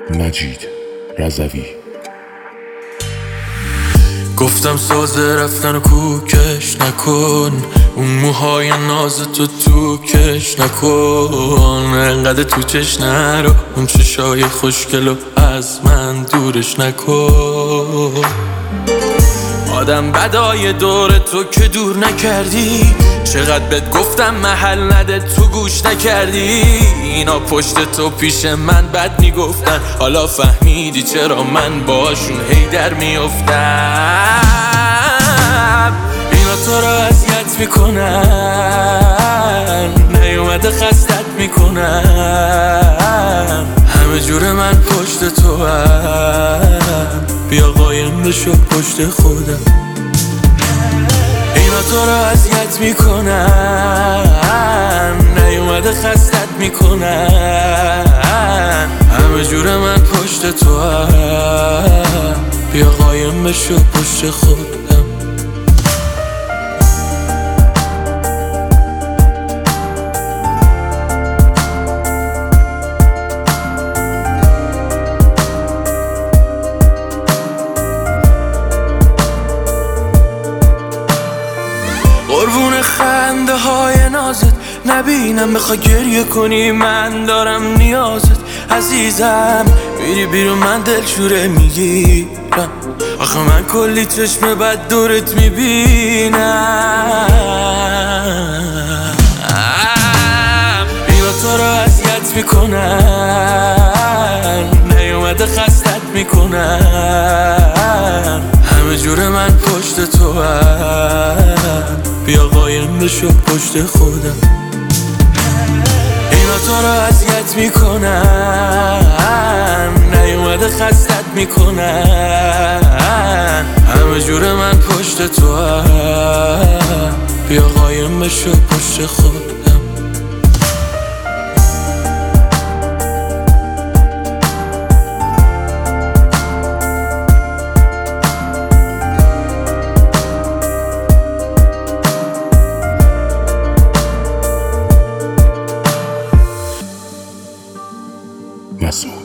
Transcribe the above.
مجید رضوی. گفتم سازه رفتن و کوکش نکن، اون موهای ناز تو کش نکن، انقدر تو چش نرو، اون چشای خوشگلو از من دورش نکن. آدم بدای دور تو که دور نکردی، چقدر بهت گفتم محل نده تو گوش نکردی. اینا پشت تو پیش من بد میگفتن، حالا فهمیدی چرا من باشون هی در میافتم. اینا تو رو اذیت میکنن، نیومده خستت میکنن، همه جور من پشت تو هم، بیا قایم بشو پشت خودم. اینا تو رو اذیت میکنن، نیومده خستت میکنن، همه جور من پشت تو هم، بیا قایم بشو پشت خودم. قربون خنده های نازت نبینم، بخوای گریه کنی من دارم نیازت. عزیزم میری بیرون من دلشوره میگیرم، آخه من کلی چشم بد دورت میبینم. اینا تو رو اذیت میکنن، نیومده خستت میکنن، همه جور من پشت تو هم، بیا قایم بشو پشت خودم. اینا تو رو اذیت میکنن، نیومده خستت میکنن، همه جور من پشت تو هم، بیا قایم بشو پشت خودم. مسعود